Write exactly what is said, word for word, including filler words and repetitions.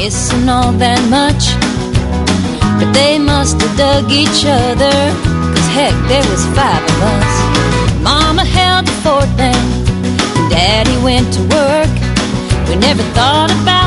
kissing all that much, but they must have dug each other, 'cause heck, there was five of us. Mama held the fort down, and Daddy went to work. We never thought about